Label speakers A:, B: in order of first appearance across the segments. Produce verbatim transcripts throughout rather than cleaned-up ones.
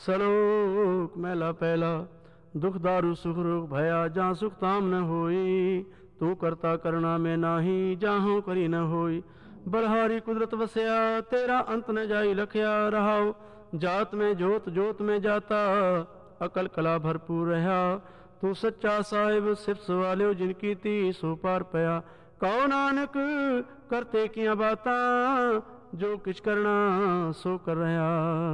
A: सलोक महला पहला। दुख दारू सुख रोग भया जहाँ सुख ताम न होई। तू करता करना में नाही जाहू करी न होई। बलहारी कुदरत वसया तेरा अंत न जाई लखया रहाओ। जात में जोत जोत में जाता अकल कला भरपूर रहा। तू सच्चा साहिब सिफ्स वाले जिनकी ती सो पार पया। कहो नानक करते किया बाता जो किछ करना सो कर रहा।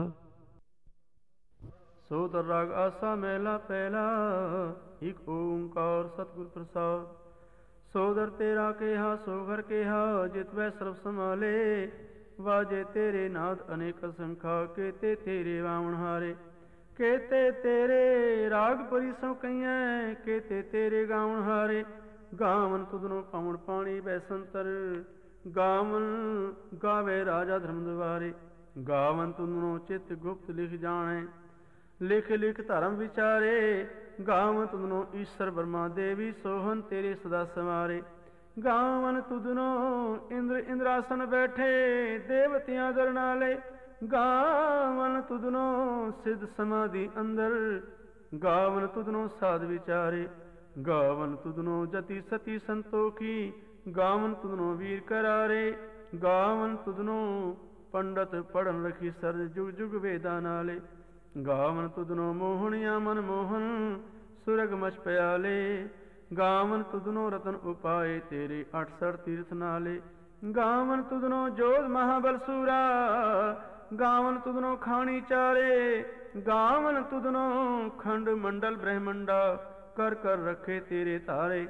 A: सोदर राग आसा मेला पहला। एक ओंकार सतगुर प्रसाद। सोदर तेरा केहा सो घर केहा जित वै सर्व संभाले। वाजे तेरे नाद अनेक संखा केते तेरे वावण हारे। केते तेरे राग परी सौ कइया केते तेरे गावण हारे। गावन तुदनो पावण पाणी बैसंतर गावन गावे राजा धर्म द्वारे। गावन तुदनो चित गुप्त लिख जाने लिख लिख धर्म विचारे। गावन तुदनो ईश्वर ब्रह्मा देवी सोहन तेरे सदा समारे। गावन तुदनो इंद्र इंद्रासन बैठे देवतियां दर नाले। गावन तुदनो सिद्ध समाधि अंदर गावन तुदनो साध विचारे। गावन तुदनो जति सती संतोखी गावन तुदनो वीर करारे। गावन तुदनो पंडित पढ़न रखी सर जुग जुग वेदा नाले। गावन तुदनो मोहनिया मन मोहन सुरग मच प्याले। गावन तुदनो रतन उपाय तेरे अठसठ तीर्थ नाले। गावन तुदनो जोध महाबल सूरा गावन तुदनो खानी चारे। गावन तुदनो खंड मंडल ब्रह्मंडा कर कर रखे तेरे तारे।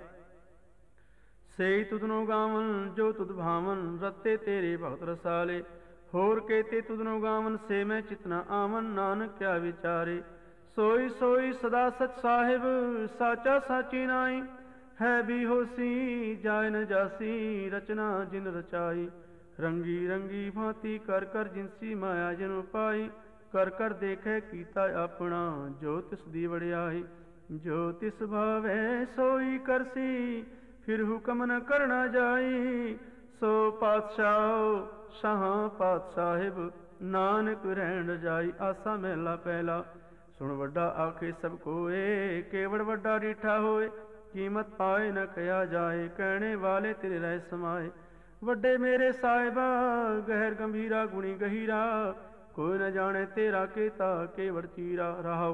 A: से तुदनो गावन जो तुद भावन रते तेरे भक्त रसाले। होर केते तुदनो गावन से मैं चितना आवन नानक क्या विचारे। सोई सोई सदा सच साहिब साचा साची नाई। है भी होसी जाय न जासी रचना जिन रचाई। रंगी रंगी भांति कर कर जिनसी माया जिन पाई। कर कर देखे कीता अपना जो तिस दी वड़ियाई। जो तिस भावे सोई करसी फिर हुक्म न करना जाई। सो पातशाह शाह पात साहिब नानक रहन जाई। आसा महला पहला। सुन वड्डा आखे सब कोए केवड़ वड्डा रीठा होए। कीमत पाए न कया जाए कहने वाले तेरे रह समाए। वड्डे मेरे साहिबा गहर गंभीरा गुणी गहीरा कोई न जाने तेरा केता केवड़ चीरा रहाओ।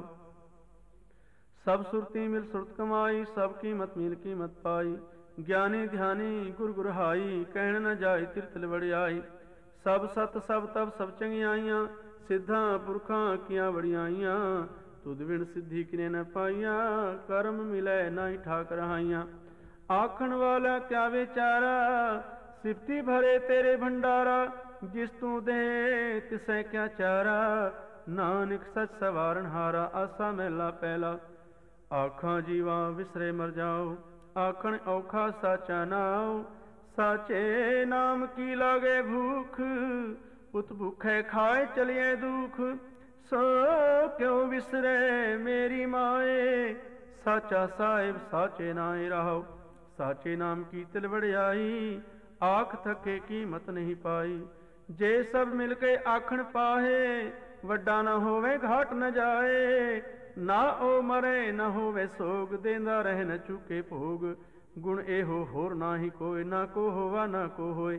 A: सब सुरती मिल सुरत कमाई सब कीमत मिल कीमत पाई। ज्ञानी ध्यानी गुर गुरहाई कहन न जाए तीर्थ वड़ियाई। सब सत सब तब सब चंगियाइयां सिद्धा पुरखा किया वड़ियाइयां। तुद बिन सिद्धि किने न पाइया कर्म मिलै नाई ठाक रहाइयां। आखण वाला क्या विचारा सिफती भरे तेरे भंडारा। जिस तू दे तिसै क्या चारा नानक सच सवारण हारा। आसा महला पहला। आखा जीवा विसरे मर जाओ आखण औखा साचा नाव। साचे नाम की लागे भूख उत भूखे खाए चलिए दुख। सो क्यों विसरे मेरी माए साचा साहिब साचे नाए रहो। साचे नाम की तिल वड़ियाई आख थके कीमत नहीं पाई। जे सब मिलके आखण पाहे वड्डा न होवे घाट न जाए। ना ओ मरे न होवे सोग देंदा रह न चुके भोग। गुण एहो होर नाही कोय ना को होवा ना को होए।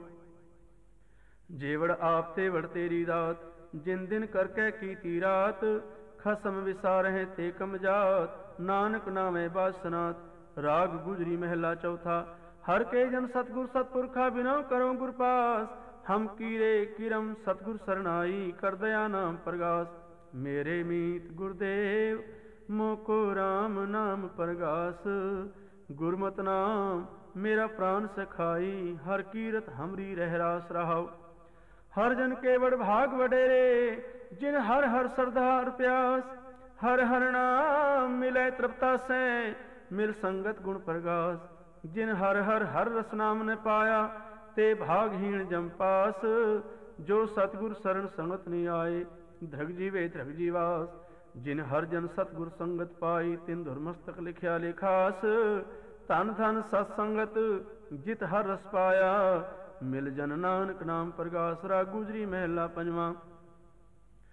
A: जेवड़ आप तेवड़ तेरी रात जिन दिन करके कीती रात। खसम विसारह ते कम जात नानक नामे बासनाथ। राग गुजरी महला चौथा। हर के जन सतगुर सतपुरखा बिनो करो गुर पास। हम कीरे किरम सतगुर सरनाई कर दया नाम प्रगास। मेरे मीत गुरुदेव मोको राम नाम प्रगास। गुरमत नाम मेरा प्राण सखाई हर कीरत हमरी रहरास रहाओ। हर जन केवड़ भाग वडेरे जिन हर हर सरदार प्यास। हर हर नाम मिले तृप्ता से मिल संगत गुण प्रगास। जिन हर हर हर रस नाम ने पाया ते भागहीन जम पास। जो सतगुर शरण संगत नहीं आए धृग जीवे धृग जीवास। जिन हर जन सतगुर संगत पाई तिन धुरमस्तक लिखया लिखास। धन धन सत्संगत जित हर रस पाया मिल जन नानक नाम प्रगास। राग गुजरी महला पंजवा।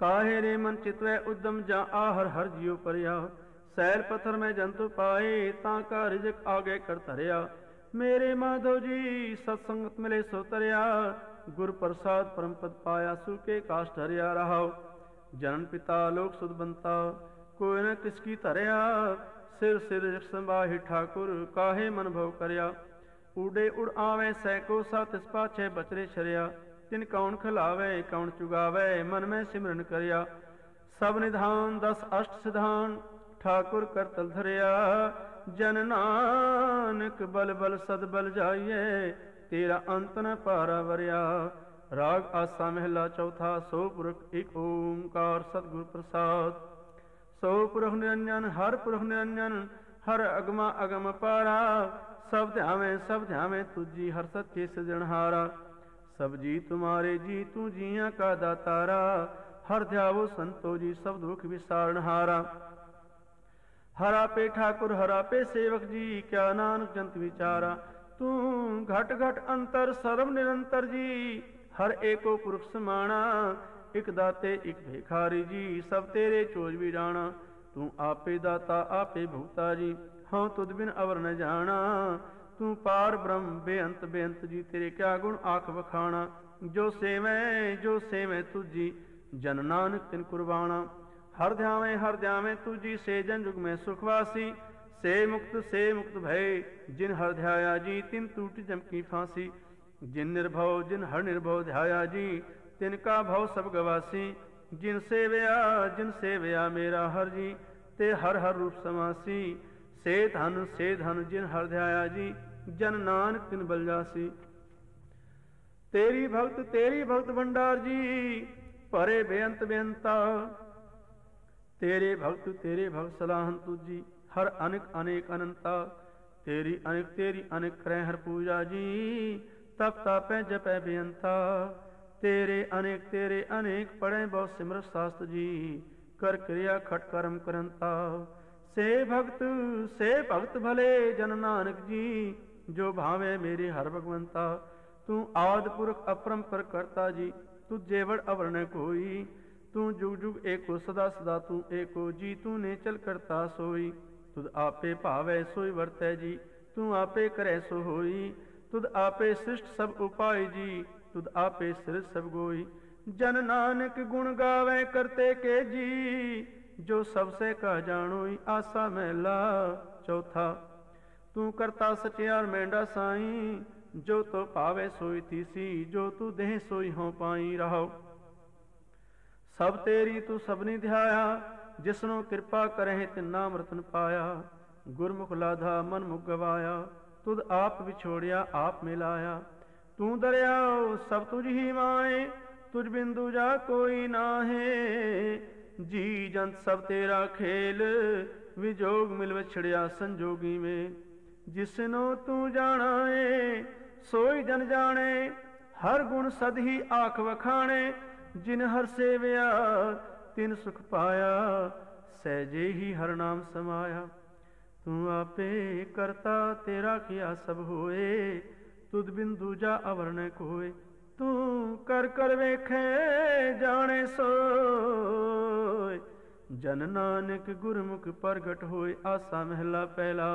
A: काहे रे मन चितवै उद्यम जा आहर हर जियो परिया। सैल पत्थर में जंतु पाए ता का रिजक आगे कर धरिया। मेरे माधव जी सत्संगत मिले सो तरिया। गुर प्रसाद परम पद पाया सूके काष्ठ हरिया रहाओ। जनन पिता लोक सुध बनता कोई न किसकी धरिया। सिर सिर संबाही ठाकुर काहे मन भव करया। उड़े उड़ आवे सैको सा तिस पाछे बचरे छरिया। तिन कौन खिलावे कौन चुगावे मन में सिमरन करया। सब निधान दस अष्ट सिधान ठाकुर कर तल धरिया। जन नानक बल बल सद बल जाइए तेरा अंत न पारा वरिया। राग आसा महला चौथा। सो पुरख एक ओंकार सतगुर प्रसाद। सो पुरख निरंजन हर पुरख निरंजन हर अगमा अगम पारा। सब ध्यावे सब ध्यावे तुझी हर सत्य सृजनहारा। सब जी तुम्हारे जी तू जिया का दातारा। हर ध्यावो संतो जी सब दुख विसारणहारा। हरा पे ठाकुर हरा पे सेवक जी क्या नानक जंत विचारा। तू घट घट अंतर सर्व निरंतर जी हर एको पुरुष समाना। इक दाते इक भिखारी जी सब तेरे चोज बिराना। तू आपे दाता आपे भूता जी हाँ तुद बिन अवर न जाना। तू पार ब्रह्म बेअंत बेअंत जी तेरे क्या गुण आख बखाना। जो सेवै जो सेवै तुझी जन नानक तिन कुर्बाना। हर ध्यावे हर ध्यावे तुझी से जन युग में सुखवासी। से मुक्त से मुक्त भय जिन हर ध्याया जी तिन टूट जम की फांसी। जिन निर्भव जिन हर निर्भव ध्याया जी तिनका भव सब गवासी। जिन सेवया जिन सेवया मेरा हर जी ते हर हर रूप समासी। से धन से धन जिन हर ध्याया जी जन नानक तिन बल जासी। तेरी भक्त तेरी भक्त भंडार जी परे बेअंत बेअंता। तेरे भक्त तेरे भक्त सलाहन तुझी हर अनेक अनेक अनंता। तेरी अनेक तेरी अनेक करे हर पूजा जी तप तापै जपै बेअंता। तेरे अनेक तेरे अनेक पढ़े बहु सिमर शास्त्र जी कर क्रिया खट कर्म करंता। से भक्त से भक्त भले जन नानक जी जो भावे मेरे हर भगवंता। तू आदि पुरख अपरंपर करता जी तू जेवड़ अवर न कोई। तू जुग जुग एको सदा सदा तू एको जी तू ने चल करता सोई। तुद आपे भावै सोई वर्तै जी तू आपे करे सो होई। तुद आपे सृष्ट सब उपाय जी तुद आपे सृज सब गोई। जन नानक गुण गावे करते के जी जो सबसे कह जानोई। आसा महला चौथा। तू करता सचियार मेंढा साई जो तो पावे सोई थीसी। जो तू देह सोई हो पाई रहो। सब तेरी तू सबनी ध्याया जिसनो कृपा करें तिन्ना अमृतन पाया। गुरमुख लाधा मन मुख गवाया तुद आप बिछोड़िया आप मिलाया। तू दरियाओ सब तुझ ही माए तुझ बिंदु जा कोई नाहे। जी जंत सब तेरा खेल विजोग मिल विछड़िया संजोगी में। जिसनो तू जाना है सोई जन जाने हर गुण सद ही आख वखाणे। जिन हर सेवया तिन सुख पाया सहजे ही हर नाम समाया। तू आपे करता तेरा किया सब होए तुद बिंदु जा अवर न कोय। तू कर कर वेखे जाने सोय जन नानक गुरमुख प्रगट होए। आसा महला पहला।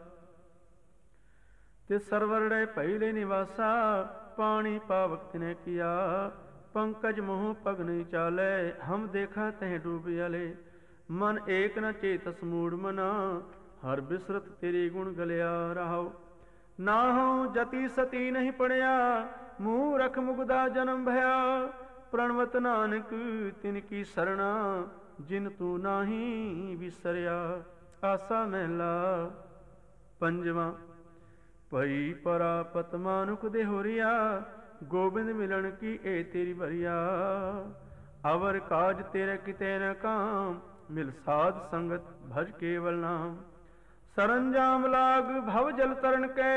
A: ते सरवर पहले निवासा पानी पावक तिने किया। पंकज मोह पग नहीं चाले हम देखा तह डूब अले। मन एक न चेतस मूड मना हर बिसरत तेरे गुण गलिया रहाओ। ना हो जति सती नहीं पड़िया मूरख मुगदा जन्म भया। प्रणवत नानक तिनकी सरना जिन तू नाही विसरिया। आसा महला पंजवा। पई परापत मानुक देहोरिया गोबिंद मिलन की ए तेरी बरिया। अवर काज तेरे किते न काम मिल साध संगत भज केवल नाम। सरंजाम लाग भव जल तरन के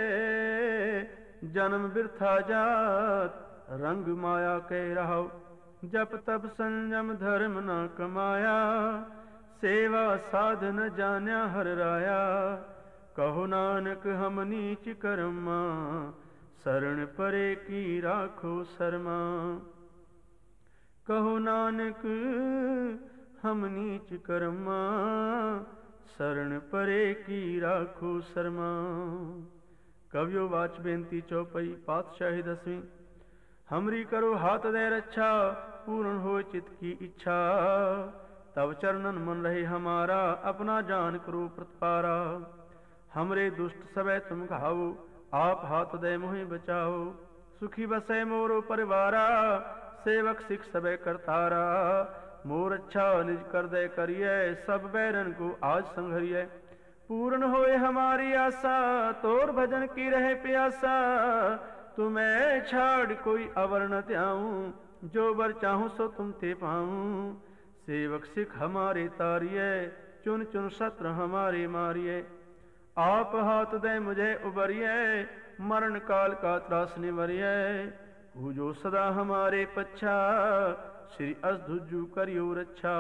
A: जन्म बिरथा जात रंग माया के रहो। जप तप संयम धर्म न कमाया सेवा साधन जान्या हर राया। कहो नानक हम नीच कर्मा शरण परे की राखो शर्मा। कहो नानक हम नीच कर्मा, शरण परे की राखो शर्मा। कवियो वाच बेनती चौपई पातशाही दसवीं। हमरी करो हाथ दे रक्षा, पूर्ण हो चित की इच्छा। तब चरणन मन रहे हमारा, अपना जान करो प्रतिपारा। हमरे दुष्ट सबे तुम घाओ, आप हाथ दे मोहि बचाओ। सुखी बसे मोरो परिवारा, सेवक सिख सबे करतारा। मोर अच्छा निज कर दे करिए, सब बैरन को आज संघरिए। पूर्ण होए हमारी आशा, तोर भजन की रहे प्यासा। तुम्हें छाड़ कोई अवर न त्याऊं, जो बर चाहूं सो तुम ते पाऊं। सेवक सिख हमारे तारिये, चुन चुन शत्रु हमारे मारिये। आप हाथ दे मुझे उबरिये, मरण काल का त्रास निवरिये। पूजो सदा हमारे पच्छा, श्री अष्टभुजु करियो रक्षा।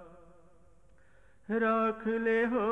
A: राख ले हो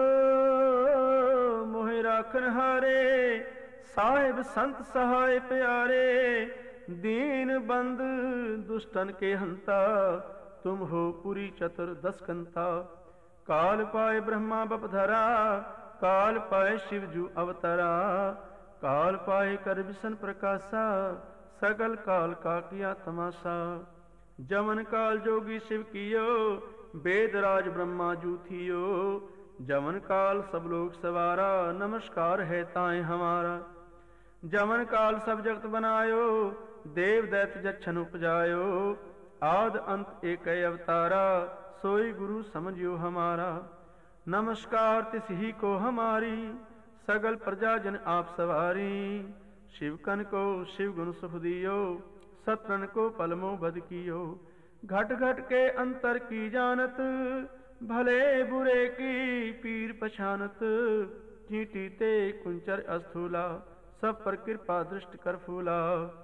A: मोहि राखन हारे, साहिब संत सहाय प्यारे। दीन बंद दुष्टन के हंता, तुम हो पुरी चतुर दस कंता। काल पाए ब्रह्मा बपधरा, काल पाए शिवजू अवतरा। काल पाए कर विष्ण प्रकाशा, सकल काल का किया तमाशा। जमन काल जोगी शिव कियो, वेद राज ब्रह्मा जू थियो। जमन काल सब लोग सवारा, नमस्कार है ताए हमारा। जमन काल सब जगत बनायो, देव दैत जच्छन उपजायो। आद अंत एक अवतारा, सोई गुरु समझियो हमारा। नमस्कार तिस ही को हमारी, सगल प्रजा जन आप सवारी। शिवकन को शिव गुण सुख दियो, सत्रन को पलमो बद कियो। घट घट के अंतर की जानत, भले बुरे की पीर पछानत। चींटी ते कुंचर अस्थूला, सब पर कृपा दृष्ट कर फूला।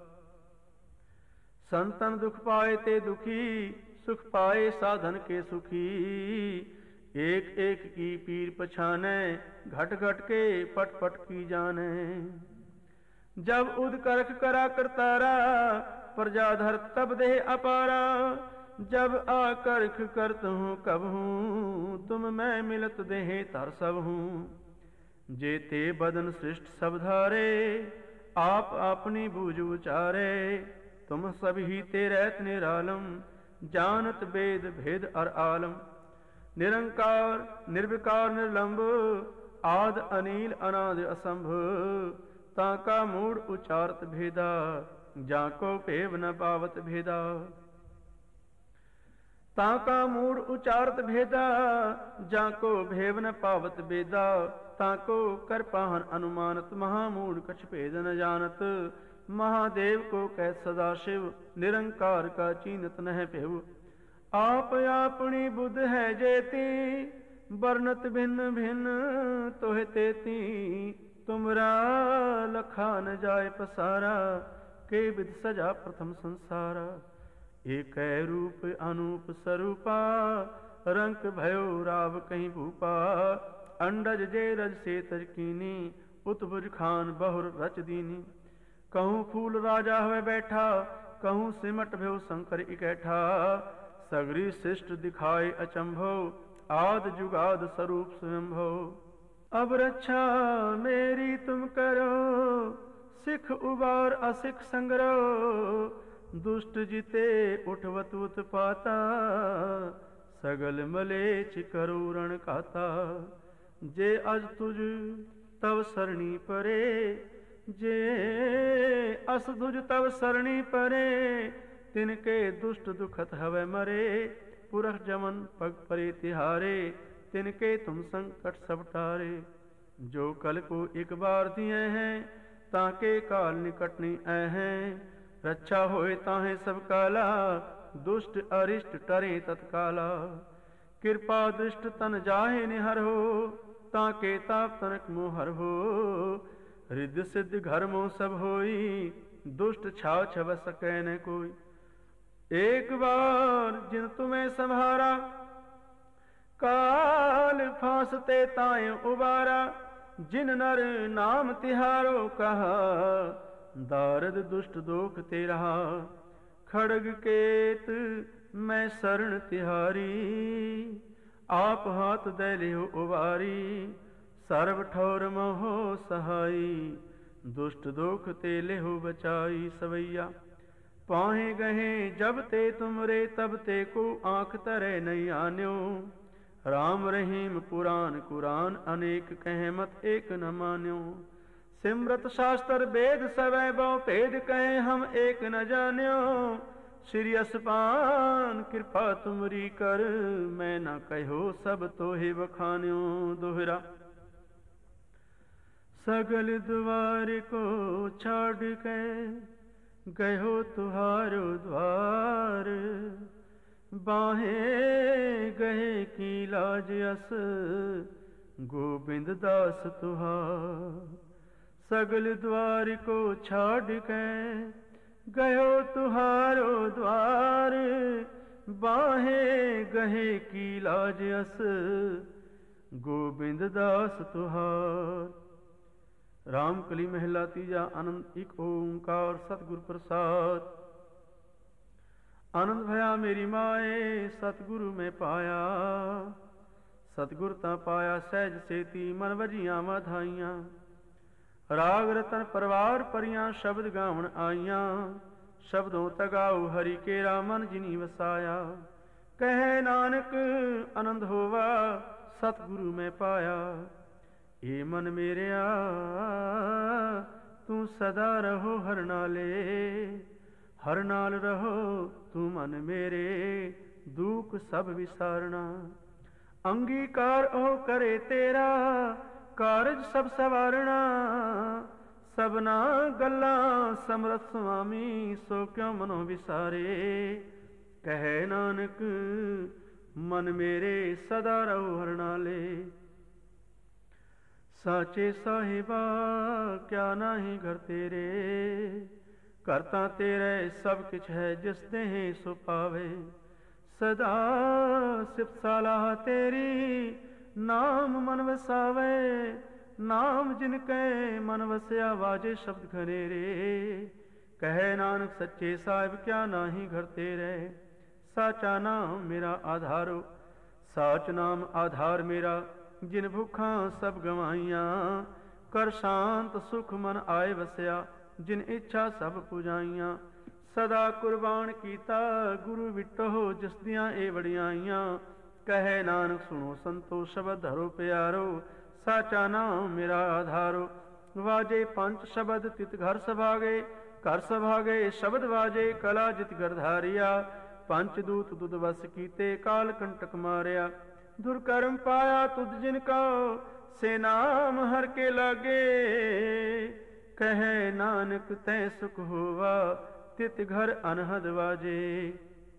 A: संतन दुख पाए ते दुखी, सुख पाए साधन के सुखी। एक एक की पीर पछाने, घट घट के पट पट की जाने। जब उद करख करा करतारा, प्रजाधर तब देह अपारा। जब आकर्ख करत हूँ कब हूँ, तुम मैं मिलत देह तर सब हूँ। जेते बदन सृष्ट सब धारे, आप अपनी बूझ उचारे। तुम सभी ते रहत निरालम, जानत वेद भेद और आलम। निरंकार निर्विकार निर्लंब, आद अनील अनाद असंभ। ताका मूड उचारत भेदा, जाको पेव न पावत भेदा। ताका मूड उचारत भेदा, जाको भेव न पावत भेदा। ताको कर पाहन अनुमानत, महामूड कछ भेद न जानत। महादेव को कह सदाशिव, निरंकार का चीनत नह पेव। आप अपनी बुध है जेती, वर्णत भिन्न भिन्न तोह तेती। तुमरा लखा न जाय पसारा, के विध सजा प्रथम संसारा। एक रूप अनूप स्वरूपा, रंक भयो राव कहीं भूपा। अंडज जे रज से तजकीनी, उत्भुज खान बहुर रच दीनी। कहूँ फूल राजा हुए बैठा, कहूँ सिमट भयो शंकर इकैठा। सगरी शिष्ट दिखाए अचंभो, आद जुगाद स्वरूप स्वयंभो। अब रक्षा मेरी तुम करो, सिख उबार असिख संग्रह। दुष्ट जिते उठवत उत्पाता, सगल मलेच करो रण खाता। जे अज तुझ तव सरणी परे, जे अस तुझ तव सरणी परे। तिनके दुष्ट दुखत हवे मरे, पुरख जमन पग परे तिहारे। तिनके तुम संकट सब टारे। जो कल को एक बार दिए हैं, ताके काल निकट नहीं आए हैं। रक्षा होए ताहे सब काला, दुष्ट अरिष्ट टरे तत्काला। कृपा दृष्ट तन जाहे निहर हो, ताके ताप तनक मोहर हो। रिद्ध सिद्ध घर मोह सब होई, दुष्ट छाव छव सकै न कोई। एक बार जिन तुम्हें संभारा, काल फांसते ताए उबारा। जिन नर नाम तिहारो कहा, दारद दुष्ट दोख ते रहा। ਖੜਗ ਕੇਤ ਮੈਂ ਸਰਣ ਤਿਹਾਰੀ, ਆਪ ਹਾਥ ਦੇ ਲਿਓ ਉਵਾਰੀ। ਸਰਬ ਠੌਰ ਮੋਹ ਸਹਾਈ, ਦੁਸ਼ਟ ਦੁਖ ਤੇ ਲਿਹੁ ਬਚਾਈ। ਸਵਈਆ ਪਾਹੇ ਗਹੇ ਜਬ ਤੇ ਤੁਮਰੇ, ਤਬ ਤੇ ਕੋ ਆਂਖ ਧਰੇ ਨਹੀਂ ਆਨਿਓ। ਰਾਮ ਰਹੀਮ ਪੁਰਾਨ ਕੁਰਾਨ, ਅਨੇਕ ਕਹਿ ਮਤ ਏਕ ਨ ਮਾਨਿਓ। ਸਿਮਰਤ ਸ਼ਾਸਤਰ ਵੇਦ ਸਵੈ ਬਹੁ ਭੇਦ, ਕਹੇ ਹਮ ਏਕ ਨ ਜਾਣਿਓ। ਸ੍ਰੀ ਅਸਪਾਨ ਕਿਰਪਾ ਤੁਮਰੀ ਕਰ, ਮੈਂ ਨਾ ਕਹਿਓ ਸਭ ਤੋਹਿ ਬਖਾਨਿਓ। ਦੋਹਰਾ ਸਗਲ ਦੁਆਰ ਕੋ ਛਾੜ ਕੇ, ਗਇਓ ਤੁਹਾਰੋ द्वार। ਬਾਹੇ ਗਏ ਕੀ ਲਾਜ ਅਸ, ਗੋਬਿੰਦ ਦਾਸ ਤੁਹਾਰ। ਸਗਲ ਦੁਆਰ ਕੋ ਛਾੜ ਕੇ, ਗਇਓ ਤੁਹਾਰੋ द्वार। ਬਾਹੇ ਗਏ ਕੀ ਲਾਜ ਅਸ, ਗੋਬਿੰਦ ਦਾਸ ਤੁਹਾਰ। ਰਾਮ ਕਲੀ ਮਹਿਲਾ ਤੀਜਾ। ਆਨੰਦ ਇੱਕ ਓੰਕਾਰ ਸਤਿਗੁਰ ਪ੍ਰਸਾਦ। ਆਨੰਦ ਭਇਆ ਮੇਰੀ ਮਾਏ, ਸਤਿਗੁਰੂ ਮੈਂ ਪਾਇਆ। ਸਤਿਗੁਰ ਤਾਂ ਪਾਇਆ ਸਹਿਜ ਸੇਤੀ, ਮਨ ਵਜੀਆਂ ਵਾਧਾਈਆਂ। ਰਾਗ ਰਤਨ ਪਰਵਾਰ ਪਰੀਆਂ, ਸ਼ਬਦ ਗਾਵਣ ਆਈਆਂ। ਸ਼ਬਦੋਂ ਤਗਾਉ ਹਰੀ ਕੇਰਾ, ਮਨ ਜਿਨੀ ਵਸਾਇਆ। ਕਹੇ ਨਾਨਕ ਆਨੰਦ ਹੋਵਾ, ਸਤਿਗੁਰੂ ਮੈਂ ਪਾਇਆ। ਏ ਮਨ ਮੇਰਿਆ ਤੂੰ ਸਦਾ ਰਹੋ ਹਰ ਨਾਲੇ। ਹਰ ਨਾਲ ਰਹੋ ਤੂੰ ਮਨ ਮੇਰੇ, ਦੁਖ ਸਭ ਵਿਸਾਰਣਾ। ਅੰਗੀਕਾਰ ਉਹ ਕਰੇ ਤੇਰਾ, ਕਾਰਜ ਸਭ ਸਵਾਰਣਾ। ਸਭਨਾ ਗੱਲਾਂ ਸਮਰਥ ਸੁਆਮੀ, ਸੋ ਕਿਉ ਮਨੋ ਵਿਸਾਰੇ। ਕਹੈ ਨਾਨਕ ਮਨ ਮੇਰੇ ਸਦਾ ਰਹੋ ਹਰ ਨਾਲੇ। ਸਾਚੇ ਸਾਹਿਬਾ ਕਿਆ ਨਾਹੀ ਘਰ ਤੇਰੇ, ਘਰ ਤਾਂ ਤੇਰੇ ਸਭ ਕਿਛ ਹੈ, ਜਿਸ ਦੇਹ ਸੋ ਪਾਵੇ। ਸਦਾ ਸਿਫਤ ਸਲਾਹ ਤੇਰੀ, ਨਾਮ ਮਨ ਵਸਾਵੇ। ਨਾਮ ਜਿਨ ਕੈ ਮਨ ਵਸਿਆ, ਵਾਜੇ ਸ਼ਬਦ ਖਨੇਰੇ। ਕਹੈ ਨਾਨਕ ਸੱਚੇ ਸਾਹਿਬ ਕਿਆ ਨਾਹੀ ਘਰ ਤੇਰੇ। ਸਾਚਾ ਨਾਮ ਮੇਰਾ ਆਧਾਰੋ, ਸਾਚ ਨਾਮ ਆਧਾਰ ਮੇਰਾ। ਜਿਨ ਭੁੱਖਾਂ ਸਭ ਗਵਾਈਆਂ, ਕਰ ਸ਼ਾਂਤ ਸੁਖ ਮਨ ਆਏ ਵਸਿਆ। ਜਿਨ ਇੱਛਾ ਸਭ ਪੁਜਾਈਆਂ, ਸਦਾ ਕੁਰਬਾਨ ਕੀਤਾ ਗੁਰੂ ਵਿਟੋ। ਜਿਸ ਦੀਆਂ ਇਹ ਵਡਿਆਈਆਂ, ਕਹੈ ਨਾਨਕ ਸੁਣੋ ਸੰਤੋ ਸ਼ਬਦ ਧਰੋ ਪਿਆਰੋ। ਸਾਚਾ ਨਾਮ ਮੇਰਾ ਆਧਾਰੋ। ਵਾਜੇ ਪੰਜ ਸ਼ਬਦ ਤਿਤ ਘਰ ਸਭਾਗੇ, ਘਰ ਸਭਾਗੇ ਸ਼ਬਦ ਵਾਜੇ। ਕਲਾ ਜਿਤ ਘਰ ਧਾਰਿਆ, ਪੰਚ ਦੂਤ ਦੁਧ ਵਸ ਕੀਤੇ। ਕਾਲ ਕੰਟਕ ਮਾਰਿਆ, ਦੁਰਕਰਮ ਪਾਇਆ ਤੁਧ ਜਿਨ ਕਉ। ਸੇ ਨਾਮ ਹਰ ਕੇ ਲਾਗੇ, ਕਹੈ ਨਾਨਕ ਤੈ ਸੁਖ ਹੋਵਾ। ਤਿਤ ਘਰ ਅਨਹਦ ਵਾਜੇ।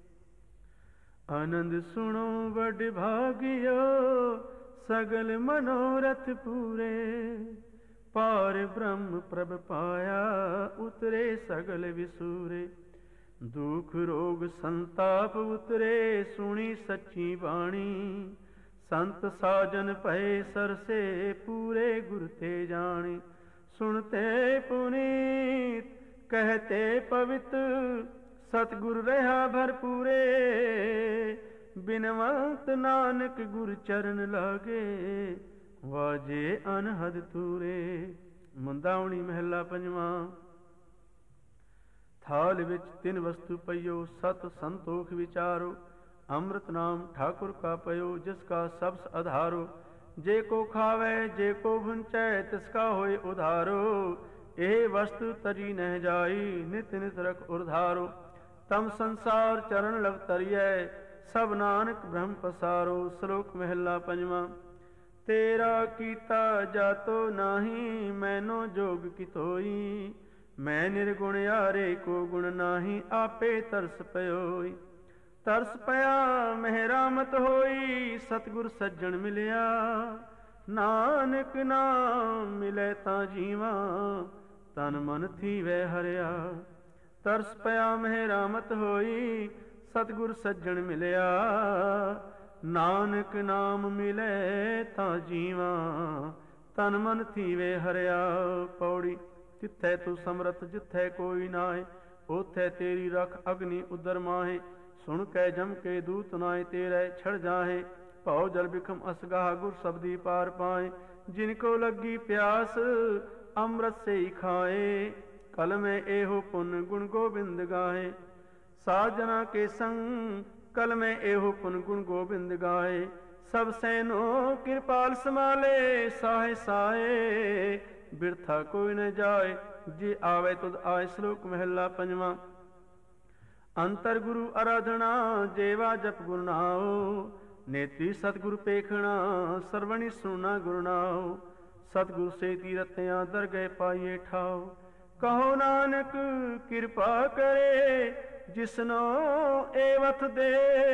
A: ਆਨੰਦ ਸੁਣੋ ਵਡ ਭਾਗਿਓ, ਸਗਲ ਮਨੋਰਥ ਪੂਰੇ। ਪਾਰ ਬ੍ਰਹਮ ਪ੍ਰਭ ਪਾਇਆ, ਉਤਰੇ ਸਗਲ ਵਿਸੂਰੇ। ਦੁਖ ਰੋਗ ਸੰਤਾਪ ਉਤਰੇ, ਸੁਣੀ ਸੱਚੀ ਬਾਣੀ। ਸੰਤ ਸਾਜਨ ਭਏ ਸਰਸੇ, ਪੂਰੇ ਗੁਰ ਤੇ ਜਾਣੇ। ਸੁਣਤੇ ਪੁਨੀਤ ਕਹਤੇ ਪਵਿੱਤ, ਸਤਿਗੁਰ ਰਹਾ ਭਰਪੂਰੇ। ਬਿਨਵੰਤ ਨਾਨਕ ਗੁਰ ਚਰਨ ਲਾਗੇ, ਵਾਜੇ ਅਨਹਦ ਤੂਰੇ। ਮੰਦਾਵਣੀ ਮਹਿਲਾ ਪੰਜਵਾਂ। ਥਾਲ ਵਿੱਚ ਤਿੰਨ ਵਸਤੂ ਪਈਓ, ਸਤ ਸੰਤੋਖ ਵਿਚਾਰੋ। ਅੰਮ੍ਰਿਤ ਨਾਮ ਠਾकुर ਕਾ ਪਇਓ, ਜਿਸ ਕਾ ਸਬਸ ਆਧਾਰੋ। ਜੇ ਕੋ ਖਾਵੇ ਜੇ ਕੋ ਭੁੰਚੈ, ਤਿਸ ਕਾ ਹੋਏ ਉਧਾਰੋ। ਇਹ ਵਸਤੂ ਤਜੀ ਨਹਿ ਜਾਈ, ਨਿਤ ਨਿਤ ਰਖ ਉਰਧਾਰੋ। ਤਮ ਸੰਸਾਰ ਚਰਨ ਲਗ ਤਰੀਐ, ਸਭ ਨਾਨਕ ਬ੍ਰਹਮ ਪਸਾਰੋ। ਸ਼ਲੋਕ ਮਹਿਲਾ ਪੰਜਵਾਂ। ਤੇਰਾ ਕੀਤਾ ਜਾਤੋ ਨਾਹੀ, ਮੈਨੋ ਜੋਗ ਕਿਤੋਈ। ਮੈਂ ਨਿਰਗੁਣ ਯਾਰੇ ਕੋ ਗੁਣ ਨਾਹੀ, ਆਪੇ ਤਰਸ ਪਇਓਈ। ਤਰਸ ਪਿਆ ਮਹਿਰਾਮਤ ਹੋਈ, ਸਤਿਗੁਰ ਸੱਜਣ ਮਿਲਿਆ। ਨਾਨਕ ਨਾਮ ਮਿਲੇ ਤਾਂ ਜੀਵਾਂ, ਤਨ ਮਨ ਥੀਵੈ ਹਰਿਆ। ਤਰਸ ਪਿਆ ਮਹਿਰਾਮਤ ਹੋਈ, ਸਤਿਗੁਰ ਸੱਜਣ ਮਿਲਿਆ। ਨਾਨਕ ਨਾਮ ਮਿਲੇ ਤਾਂ ਜੀਵਾਂ, ਤਨ ਮਨ ਥੀਵੇ ਹਰਿਆ। ਪੌੜੀ। ਤਿੱਥੈ ਤੂੰ ਸਮਰਥ ਜਿੱਥੈ ਕੋਈ ਨਾਏ, ਉਥੈ ਤੇਰੀ ਰਖ ਅਗਨੀ ਉਦਰ ਮਾਹੇ। ਸੁਣ ਕੈ ਜਮ ਕੇ ਦੂਤ ਨਾਏ ਤੇਰੇ ਛੜ ਜਾਹੇ। ਭਉ ਜਲ ਬਿਖਮ ਅਸਗਾਹ ਗੁਰ ਸਬਦੀ ਪਾਰ ਪਾਏ। ਜਿਨ ਕੋ ਲੱਗੀ ਪਿਆਸ ਅੰਮ੍ਰਿਤ ਸੇ ਹੀ ਖਾਏ। ਕਲ ਮੈਂ ਇਹੋ ਪੁਨ ਗੁਣ ਗੋਬਿੰਦ ਗਾਏ। ਸਾਜਨਾ ਕੇ ਸੰਗ ਕਲ ਮੈਂ ਇਹੋ ਪੁਨ ਗੁਣ ਗੋਬਿੰਦ ਗਾਏ। ਸਭ ਸੈਨੋ ਕਿਰਪਾਲ ਸਮਾਲੇ ਸਾਹੇ ਸਾਹੇ। ਬਿਰਥਾ ਕੋਈ ਨ ਜਾਏ ਜੇ ਆਵੇ ਤੁਧ ਆਏ। ਸ਼ਲੋਕ ਮਹਿਲਾ ਪੰਜਵਾਂ। ਅੰਤਰ ਗੁਰੂ ਅਰਾਧਨਾ ਜੇਵਾ ਜਪ ਗੁਰ ਨਾਉ। ਨੇਤਰੀ ਸਤਿਗੁਰ ਪੇਖਣਾ ਸਰਵਣੀ ਸੁਣਾ ਗੁਰ ਨਾਉ। ਸਤਿਗੁਰ ਸੇ ਤੀਰਥਿਆਂ ਦਰਗਹਿ ਪਾਈਏ ਠਾਉ। ਕਹੋ ਨਾਨਕ ਕਿਰਪਾ ਕਰੇ ਜਿਸਨੋ ਏਵਥ ਦੇ।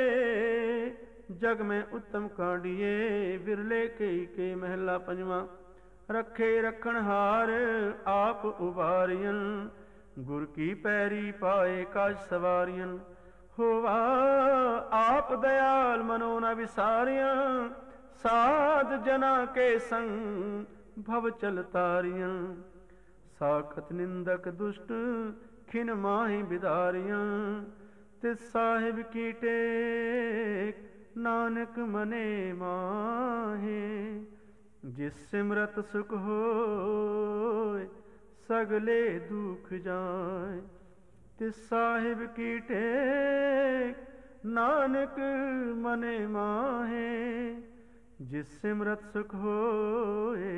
A: ਜਗ ਮੈਂ ਉੱਤਮ ਕਾਂਡੀਏ ਵਿਰਲੇ ਕਈ ਕੇ। ਮਹਿਲਾ ਪੰਜਵਾਂ। ਰੱਖੇ ਰੱਖਣ ਹਾਰ ਆਪ ਉਬਾਰੀਅਨ। ਗੁਰ ਕੀ ਪੈਰੀ ਪਾਏ ਕਾਜ ਸਵਾਰੀਅਨ। ਹੋਵਾ ਆਪ ਦਇਆਲ ਮਨੋ ਨ ਵਿਸਾਰਿਆ। ਸਾਧ ਜਨਾ ਕੇ ਸੰਗ ਭਵ ਚਲ ਤਾਰਿਆ। ਸਾਖਤ ਨਿੰਦਕ ਦੁਸ਼ਟ ਖਿਨ ਮਾਹੀ ਬਿਦਾਰਿਆ। ਤਿਸ ਸਾਹਿਬ ਕੀ ਟੇਕ ਨਾਨਕ ਮਨੇ ਮਾਹੇ। ਜਿਸ ਸਿਮਰਤ ਸੁਖ ਹੋਏ ਸਗਲੇ ਦੁਖ ਜਾਏ। ਤਿਸ ਸਾਹਿਬ ਕੀ ਟੇਕ ਨਾਨਕ ਮਨੇ ਮਾਹੇ। ਜਿਸ ਸਿਮਰਤ ਸੁਖ ਹੋਏ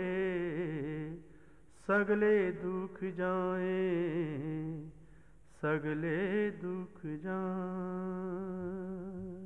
A: ਸਗਲੇ ਦੁਖ ਜਾਏ। ਸਗਲੇ ਦੁਖ ਜਾਏ।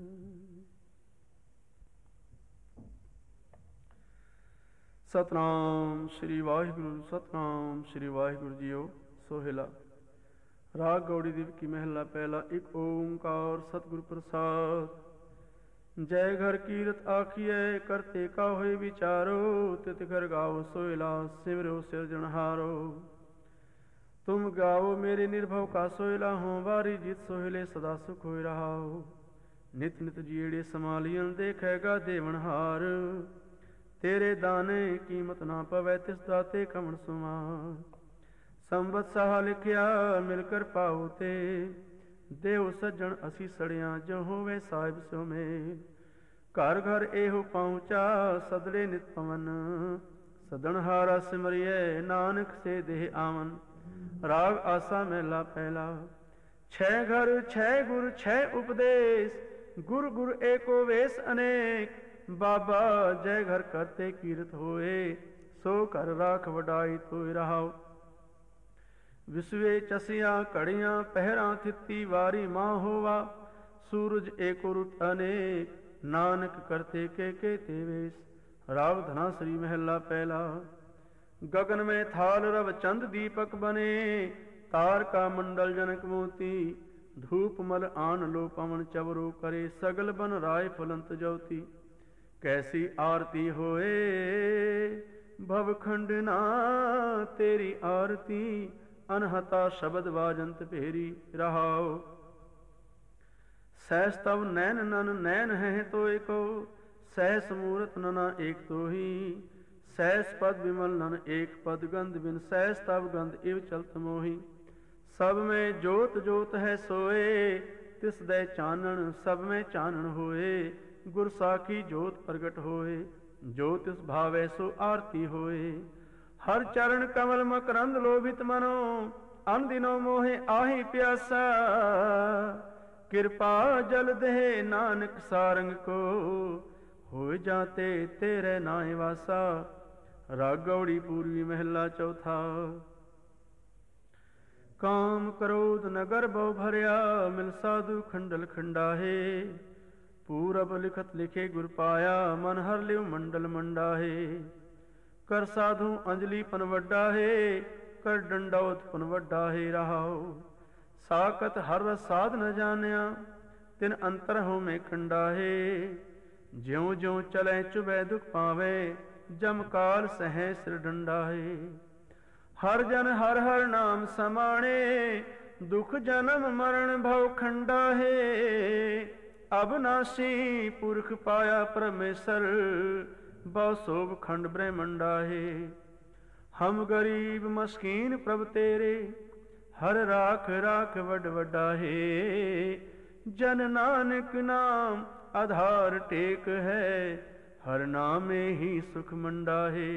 A: ਸਤਨਾਮ ਸ੍ਰੀ ਵਾਹਿਗੁਰੂ। ਸਤਨਾਮ ਸ੍ਰੀ ਵਾਹਿਗੁਰੂ ਜੀਓ। ਸੋਹਿਲਾ। ਰਾਗ ਗੌੜੀ ਦੀ ਕੀ ਮਹਿਲਾ ਪਹਿਲਾ। ਇੱਕ ਓੰਕਾਰ ਸਤਿਗੁਰ ਪ੍ਰਸਾਦ। ਜੈ ਘਰ ਕੀਰਤ ਆਖੀਐ ਕਰਤੇ ਕਾ ਹੋਏ ਵਿਚਾਰੋ। ਤਿਤ ਘਰ ਗਾਓ ਸੋਹਿਲਾ ਸਿਮਰੋ ਸਿਰਜਣਹਾਰੋ। ਤੁਮ ਗਾਓ ਮੇਰੇ ਨਿਰਭਉ ਕਾ ਸੋਹਿਲਾ। ਹੋਂ ਵਾਰੀ ਜਿਤ ਸੋਹਿਲੇ ਸਦਾ ਸੁਖ ਹੋਇ ਰਹਾਓ। ਨਿਤ ਨਿਤ ਜੀੜੇ ਸਮਾਲੀਅਨ ਦੇਖੇਗਾ ਦੇਵਨਹਾਰ। ਤੇਰੇ ਦਾਨੇ ਕੀਮਤ ਨਾ ਪਵੈ ਤਿਸ ਦਾਤੇ ਕਵਣ ਸੁਮਾਰ। ਸੰਵਤ ਸਾਹ ਲਿਖਿਆ ਮਿਲ ਕਰ ਪਾਉ ਤੇ। ਦੇਉ ਸੱਜਣ ਅਸੀਂ ਸੜਿਆ ਜੋ ਹੋਵੇ ਸਾਹਿਬ ਸੋ ਮੇਲ। ਘਰ ਘਰ ਇਹੋ ਪਹੁੰਚਾ ਸਦਲੇ ਨਿਤ ਪਵਨ। ਸਦਨਹਾਰਾ ਸਿਮਰਿਐ ਨਾਨਕ ਸੇ ਦੇਹ ਆਵਨ। ਰਾਗ ਆਸਾ ਮਹਿਲਾ ਪਹਿਲਾ। ਛੈ ਘਰ ਛੈ ਗੁਰ ਛੈ ਉਪਦੇਸ਼। ਗੁਰ ਗੁਰ ਏਕੋ ਵੇਸ ਅਨੇਕ। ਬਾਬਾ ਜੈ ਘਰ ਕਰਤੇ ਕੀਰਤ ਹੋਏ। ਸੋ ਘਰ ਰਾਖ ਵਡਾਈ ਤੋਇ ਰਹਾਉ। ਵਿਸਵੇ ਚਸੀਆਂ ਘੜੀਆਂ ਪਹਿਰਾਂ ਥਿੱਤੀ ਵਾਰੀ ਮਾਂ ਹੋਵਾ। ਸੂਰਜ ਏਕੋ ਰੁੱਤ ਅਨੇਕ। ਨਾਨਕ ਕਰਤੇ ਕੇ ਕੇ ਤੇ ਵੇਸ। ਰਾਗ ਧਨਾ ਸ੍ਰੀ ਮਹਿਲਾ ਪਹਿਲਾ। ਗगन में थाल रव चंद दीपक बने। तार का मंडल जनक मोती। धूप मल आन लो पवन चवरो करे। सगल बन राय फुलंत ज्योति। कैसी आरती होए भवखंड ना तेरी आरती। अनहता शब्द वाजंत भेरी रहाओ। सहस तव नैन नन नैन है तो एको। सहस मूरत नना एक तो ही। सहस पद विमल नन एक पद गंध बिन। सहस तब गंध इव चलत मोही। सब में जोत जोत है सोए। तिस दे चानन सब में चानन होए। गुर साखी जोत प्रगट होए। जो तिस भावै सो आरती होए। हर चरण कमल मकरंद लोभित मनो। अन दिनो मोहे आही प्यासा। कृपा जल दे नानक सारंग को। हो जाते तेरे नाय वासा। राग गौड़ी पूर्वी महला चौथा। काम क्रोध नगर बहु भरिया। मिल साधु खंडल खंडाहे। पूरब लिखत लिखे गुर पाया। मन हर लिव मंडल मंडाहे। कर साधु अंजलि पन वड्डा है। कर डंडौत पन वड्डा है रहाओ। साकत हर रस साध न जानिया। तिन अंतर हो में खंडा है। ज्यों ज्यों चले चुबे दुख पावे। जम काल सह सिर डंडा है। हर जन हर हर नाम समाणे। दुख जन्म मरण भव खंडा है। अबनासी पुरख पाया परमेश्वर। बहु शोभ खंड ब्रह्मंडा है। हम गरीब मस्कीन प्रभ तेरे। ਹਰ ਰਾਖ ਰਾਖ ਵੱਡ ਵੱਡਾ ਹੈ। ਜਨ ਨਾਨਕ ਨਾਮ ਆਧਾਰ ਟੇਕ ਹੈ, ਹਰ ਨਾਮੇ ਹੀ ਸੁਖ ਮੰਡਾ ਹੈ।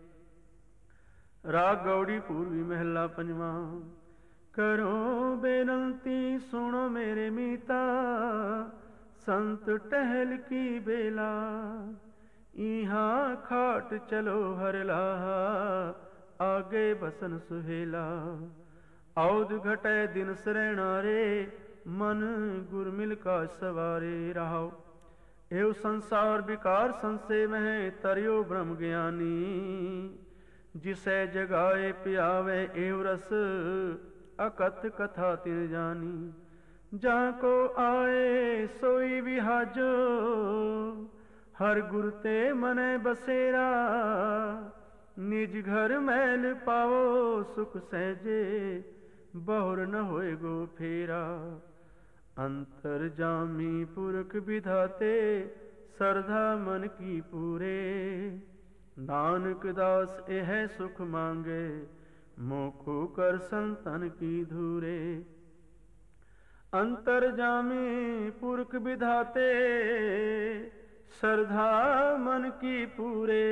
A: ਰਾਗ ਗੌੜੀ ਪੂਰਵੀ ਮਹਿਲਾ ਪੰਜਵਾਂ। ਕਰੋ ਬੇਨੰਤੀ ਸੁਣੋ ਮੇਰੇ ਮੀਤਾ, ਸੰਤ ਟਹਿਲ ਕੀ ਬੇਲਾ। ਇਹਾਂ ਖਾਟ ਚਲੋ ਹਰ ਲਾਹਾ, ਆਗੇ ਬਸਨ ਸੁਹੇਲਾ। ਔਦ ਘਟੈ ਦਿਨ ਸਰੈਣਾ ਰੇ, ਮਨ ਗੁਰ ਮਿਲ ਕਾ ਸਵਾਰੇ ਰਹਾਓ। ਇਹੋ ਸੰਸਾਰ ਵਿਕਾਰ ਸੰਸੇ ਮਹਿ, ਤਰਿਓ ਬ੍ਰਹਮ ਗਿਆਨੀ। ਜਿਸੈ ਜਗਾਏ ਪਿਆਵੇ ਇਹੋ ਰਸ, ਅਕਥ ਕਥਾ ਤਿਨ ਜਾਨੀ। ਜਾਂ ਕੋ ਆਏ ਸੋਈ ਵਿਹਾਜੋ, ਹਰ ਗੁਰ ਤੇ ਮਨੈ ਬਸੇਰਾ। ਨਿਜ ਘਰ ਮੈਲ ਪਾਵੋ ਸੁਖ ਸਹਿਜੇ, ਬਹੁਰ ਨ ਹੋਏ ਗੋ ਫੇਰਾ। ਅੰਤਰ ਜਾਮੀ ਪੁਰਖ ਵਿਧਾਤੇ, ਸਰਧਾ ਮਨ ਕੀ ਪੂਰੇ। ਨਾਨਕ ਦਾਸ ਇਹ ਸੁਖ ਮੰਗੇ, ਮੋਖੋ ਕਰ ਸੰਤਨ ਕੀ ਧੂਰੇ। ਅੰਤਰ ਜਾਮੀ ਪੁਰਖ ਵਿਧਾਤੇ, ਸਰਧਾ ਮਨ ਕੀ ਪੂਰੇ।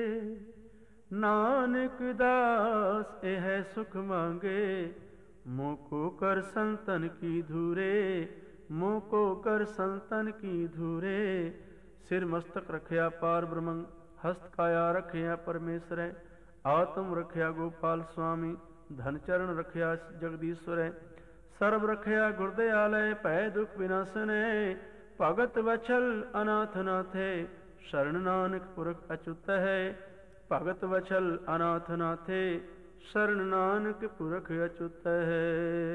A: ਨਾਨਕ ਦਾਸ ਇਹ ਸੁਖ ਮੰਗੇ, ਮੋਕੋ ਕਰ ਸੰਤਨ ਕੀ ਧੂਰੇ। ਮੋਕੋ ਕਰ ਸੰਤਨ ਕੀ ਧੂਰੇ। ਸਿਰ ਮਸਤਕ ਰਖਿਆ ਪਾਰ ਬ੍ਰਹਮੰ, ਹਸਤ ਕਾਇਆ ਰਖਿਆ ਪਰਮੇਸ਼ਰੈ। ਆਤਮ ਰਖਿਆ ਗੋਪਾਲ ਸੁਆਮੀ, ਧਨ ਚਰਨ ਰਖਿਆ ਜਗਦੀਸ਼ਵਰੈ। ਸਰਬ ਰਖਿਆ ਗੁਰਦਿਆਲੈ, ਭੈ ਦੁਖ ਵਿਨਾਸਨੈ। ਭਗਤ ਵਛਲ ਅਨਾਥ ਨਾਥੇ, ਸ਼ਰਨ ਨਾਨਕ ਪੁਰਖ ਅਚੁੱਤ ਹੈ। ਭਗਤ ਵਛਲ ਅਨਾਥ ਨਾਥੇ, ਸ਼ਰਨ ਨਾਨਕ ਪੁਰਖ ਅਚੁੱਤ ਹੈ।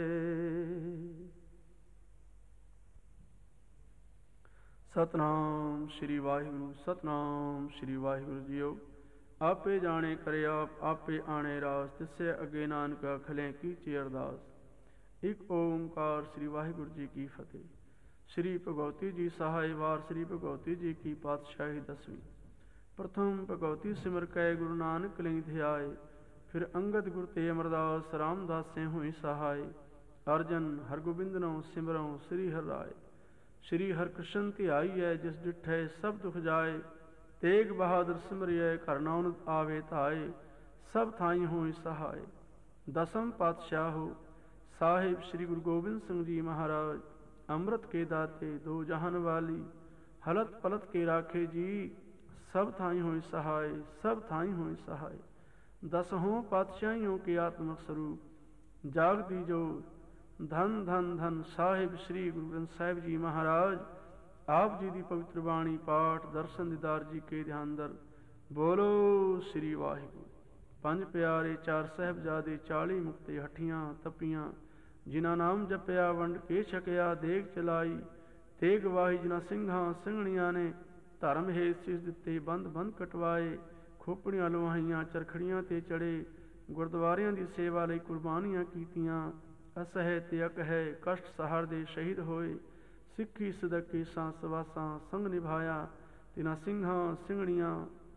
A: ਸਤਨਾਮ ਸ਼੍ਰੀ ਵਾਹਿਗੁਰੂ, ਸਤਨਾਮ ਸ਼੍ਰੀ ਵਾਹਿਗੁਰੂ ਜੀਓ। ਆਪੇ ਜਾਣੇ ਕਰੇ ਆਪ, ਆਪੇ ਆਣੇ ਰਾਸ। ਤਿਸੈ ਅੱਗੇ ਨਾਨਕ ਖਲੇ ਕੀਚੀ ਅਰਦਾਸ। ਇੱਕ ਓੰਕਾਰ ਸ੍ਰੀ ਵਾਹਿਗੁਰੂ ਜੀ ਕੀ ਫਤਿਹ। ਸ੍ਰੀ ਭਗਵਤੀ ਜੀ ਸਹਾਇ ਵਾਰ। ਸ੍ਰੀ ਭਗਵਤੀ ਜੀ ਕੀ ਪਾਤਸ਼ਾਹੀ ਦਸਵੀਂ। ਪ੍ਰਥਮ ਭਗਵਤੀ ਸਿਮਰ ਕੈ ਗੁਰੂ ਨਾਨਕ ਲਈ ਧਿਆਏ। ਫਿਰ ਅੰਗਦ ਗੁਰ ਤੇ ਅਮਰਦਾਸ ਰਾਮਦਾਸੇ ਹੋਈ ਸਹਾਇ। ਅਰਜਨ ਹਰਗੋਬਿੰਦਨੋ ਸਿਮਰਉ ਸ੍ਰੀ ਹਰਿ ਰਾਏ। ਸ਼੍ਰੀ ਹਰਿਕ੍ਰਿਸ਼ਨ ਧਿਆਈਐ ਜਿਸ ਡਿਠੈ ਸਭ ਦੁਖ ਜਾਏ। ਤੇਗ ਬਹਾਦਰ ਸਿਮਰਿਐ ਘਰ ਨਾਉਨ ਆਵੇ ਧਾਏ। ਸਭ ਥਾਈ ਹੋਈ ਸਹਾਇ। ਦਸਮ ਪਾਤਸ਼ਾਹੋ ਸਾਹਿਬ ਸ੍ਰੀ ਗੁਰੂ ਗੋਬਿੰਦ ਸਿੰਘ ਜੀ ਮਹਾਰਾਜ। ਅੰਮ੍ਰਿਤ ਕੇ ਦਾਤੇ ਦੋ ਜਹਾਨ ਵਾਲੀ, ਹਲਤ ਪਲਤ ਕੇ ਰਾਖੇ ਜੀ। ਸਭ ਥਾਈ ਹੋਈ ਸਹਾਇ, ਸਭ ਥਾਈ ਹੋਈ ਸਹਾਇ। ਦਸहों ਪਾਤਸ਼ਾਹੀਆਂ ਕੇ ਆਤਮਕ ਸਰੂਪ। ਜਾਗਦੀ ਜੋਤ ਧੰਨ ਧੰਨ ਧੰਨ ਸਾਹਿਬ ਸ੍ਰੀ ਗੁਰੂ ਗ੍ਰੰਥ ਸਾਹਿਬ ਜੀ ਮਹਾਰਾਜ। ਆਪ ਜੀ ਦੀ ਪਵਿੱਤਰ ਬਾਣੀ ਪਾਠ ਦਰਸ਼ਨ ਦੀਦਾਰ ਜੀ ਕੇ ਧਿਆਨ ਦਰ। ਬੋਲੋ ਸ੍ਰੀ ਵਾਹਿਗੁਰੂ। ਪੰਜ ਪਿਆਰੇ ਚਾਰ ਸਾਹਿਬਜ਼ਾਦੇ, ਚਾਲੀ ਮੁਕਤੇ ਹੱਠੀਆਂ ਤਪੀਆਂ। ਜਿਨ੍ਹਾਂ ਨਾਮ ਜਪਿਆ ਵੰਡ ਕੇ ਛਕਿਆ, ਦੇਗ ਚਲਾਈ ਤੇਗ ਵਾਹੀ। ਜਿਨ੍ਹਾਂ ਸਿੰਘਾਂ ਸਿੰਘਣੀਆਂ ਨੇ ਧਰਮ ਹੇਤ ਸੀਸ ਦਿੱਤੇ, ਬੰਦ ਬੰਦ ਕਟਵਾਏ। ਖੋਪੜੀਆਂ ਲਵਾਹੀਆਂ, ਚਰਖੜੀਆਂ ਤੇ ਚੜੇ। ਗੁਰਦੁਆਰਿਆਂ ਦੀ ਸੇਵਾ ਲਈ ਕੁਰਬਾਨੀਆਂ ਕੀਤੀਆਂ। ਅਸਹਿ ਤੇ ਅਕਹਿ ਕਸ਼ਟ ਸਹਾਰਦੇ ਸ਼ਹੀਦ ਹੋਏ। ਸਿੱਖੀ ਸਦਕੇ ਸਾਂਸ ਵਾਸਾਂ ਸੰਗ ਨਿਭਾਇਆ। ਤਿਨਾਂ ਸਿੰਘਾਂ ਸਿੰਘਣੀਆਂ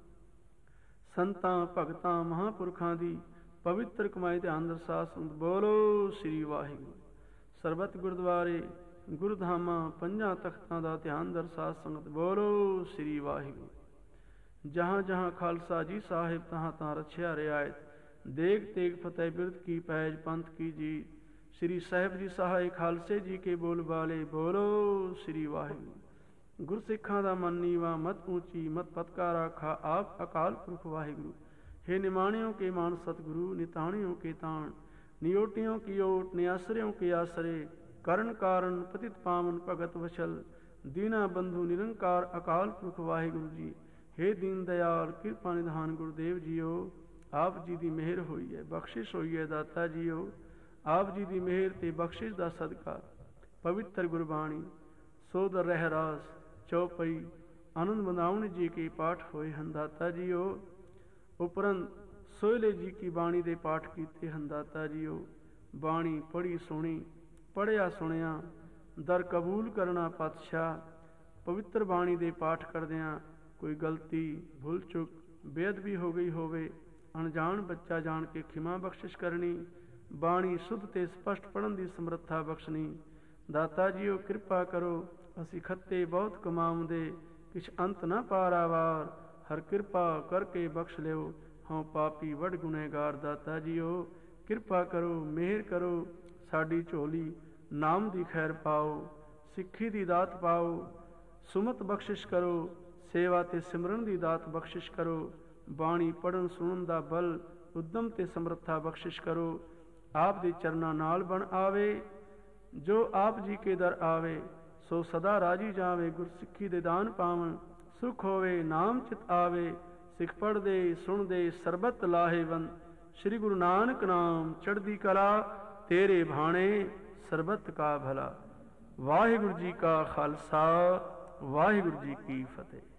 A: ਸੰਤਾਂ ਭਗਤਾਂ ਮਹਾਂਪੁਰਖਾਂ ਦੀ ਪਵਿੱਤਰ ਕਮਾਈ ਦੇ ਅੰਦਰ ਸਾਧ ਸੰਗਤ। ਬੋਲੋ ਸ੍ਰੀ ਵਾਹਿਗੁਰੂ। ਸਰਬਤ ਗੁਰਦੁਆਰੇ ਗੁਰਧਾਮਾਂ ਪੰਜਾਂ ਤਖਤਾਂ ਦਾ ਧਿਆਨ ਦਰ ਸਾਧ ਸੰਗਤ। ਬੋਲੋ ਸ੍ਰੀ ਵਾਹਿਗੁਰੂ। ਜਹਾਂ ਜਹਾਂ ਖਾਲਸਾ ਜੀ ਸਾਹਿਬ, ਤਹਾਂ ਤਹਾਂ ਰਛਿਆ ਰਿਆਇਤ। ਦੇਗ ਤੇਗ ਫਤਿਹ ਬਿਰਦ ਕੀ ਪੈਜ ਪੰਥ ਕੀ ਜੀ। ਸ੍ਰੀ ਸਾਹਿਬ ਜੀ ਸਹਾਇ ਖਾਲਸੇ ਜੀ ਕੇ ਬੋਲ ਬਾਲੇ। ਬੋਲੋ ਸ੍ਰੀ ਵਾਹਿਗੁਰੂ। ਗੁਰਸਿੱਖਾਂ ਦਾ ਮਨ ਨੀਵਾ, ਮਤ ਉੱਚੀ, ਮਤ ਪਤਕਾ ਰਾਖਾ। ਆਪ ਅਕਾਲ ਪੁਰਖ ਵਾਹਿਗੁਰੂ। हे निमाणियों के मान सतगुरु, निताणियों के ताण। नियोटियों की ओट, नियासरियों के आसरे। करण कारण पतित पावन भगत वशल। दीना बंधु निरंकार अकाल पुरख वाहिगुरु जी। हे दीन दयाल कृपा निधान गुरुदेव जीओ। आप जी की मेहर होई है, बख्शिश होई है दाता जीओ। आप जी की मेहर ते बख्शिश का सदका पवित्र गुरबाणी सोदर रहरास चौपई आनंद बंदावण जी के पाठ होए हैं दाता जीओ। ਉਪਰੰਤ ਸੋਹਲੇ ਜੀ ਕੀ ਬਾਣੀ ਦੇ ਪਾਠ ਕੀਤੇ ਹਨ ਦਾਤਾ ਜੀਓ। ਬਾਣੀ ਪੜ੍ਹੀ ਸੁਣੀ, ਪੜ੍ਹਿਆ ਸੁਣਿਆ, ਦਰ ਕਬੂਲ ਕਰਨਾ ਪਾਤਸ਼ਾਹ। ਪਵਿੱਤਰ ਬਾਣੀ ਦੇ ਪਾਠ ਕਰਦਿਆਂ ਕੋਈ ਗਲਤੀ ਭੁੱਲ ਚੁੱਕ ਬੇਅਦਬੀ ਹੋ ਗਈ ਹੋਵੇ, ਅਣਜਾਣ ਬੱਚਾ ਜਾਣ ਕੇ ਖਿਮਾ ਬਖਸ਼ਿਸ਼ ਕਰਨੀ। ਬਾਣੀ ਸ਼ੁੱਧ ਤੇ ਸਪਸ਼ਟ ਪੜ੍ਹਨ ਦੀ ਸਮਰੱਥਾ ਬਖਸ਼ਣੀ। ਦਾਤਾ ਜੀਓ ਕਿਰਪਾ ਕਰੋ, ਅਸੀਂ ਖੱਤੇ ਬਹੁਤ ਕਮਾਉਂਦੇ, ਕਿਛ ਅੰਤ ਨਾ ਪਾਰਾਵਾਰ। ਹਰ ਕਿਰਪਾ ਕਰਕੇ ਬਖਸ਼ ਲਿਓ, ਹਉ ਪਾਪੀ ਵਡ ਗੁਨਹਗਾਰ। ਦਾਤਾ ਜੀਓ ਕਿਰਪਾ ਕਰੋ, ਮਿਹਰ ਕਰੋ, ਸਾਡੀ ਝੋਲੀ ਨਾਮ ਦੀ ਖੈਰ ਪਾਓ, ਸਿੱਖੀ ਦੀ ਦਾਤ ਪਾਓ, ਸੁਮਤ ਬਖਸ਼ਿਸ਼ ਕਰੋ, ਸੇਵਾ ਤੇ ਸਿਮਰਨ ਦੀ ਦਾਤ ਬਖਸ਼ਿਸ਼ ਕਰੋ, ਬਾਣੀ ਪੜ੍ਹਨ ਸੁਣਨ ਦਾ ਬਲ, ਉਦਮ ਤੇ ਸਮਰੱਥਾ ਬਖਸ਼ਿਸ਼ ਕਰੋ। ਆਪ ਦੇ ਚਰਨਾਂ ਨਾਲ ਬਣ ਆਵੇ, ਜੋ ਆਪ ਜੀ ਕੇ ਦਰ ਆਵੇ, ਸੋ ਸਦਾ ਰਾਜੀ ਜਾਵੇ। ਗੁਰਸਿੱਖੀ ਦੇ ਦਾਨ ਪਾਵਨ, ਸੁਖ ਹੋਵੇ ਨਾਮ ਚਿਤ ਆਵੇ। ਸਿੱਖ ਪੜ੍ਹਦੇ ਸੁਣਦੇ ਸਰਬਤ ਲਾਹੇਵੰਦ, ਸ੍ਰੀ ਗੁਰੂ ਨਾਨਕ ਨਾਮ ਚੜ੍ਹਦੀ ਕਲਾ, ਤੇਰੇ ਭਾਣੇ ਸਰਬਤ ਕਾ ਭਲਾ। ਵਾਹਿਗੁਰੂ ਜੀ ਕਾ ਖਾਲਸਾ, ਵਾਹਿਗੁਰੂ ਜੀ ਕੀ ਫਤਿਹ।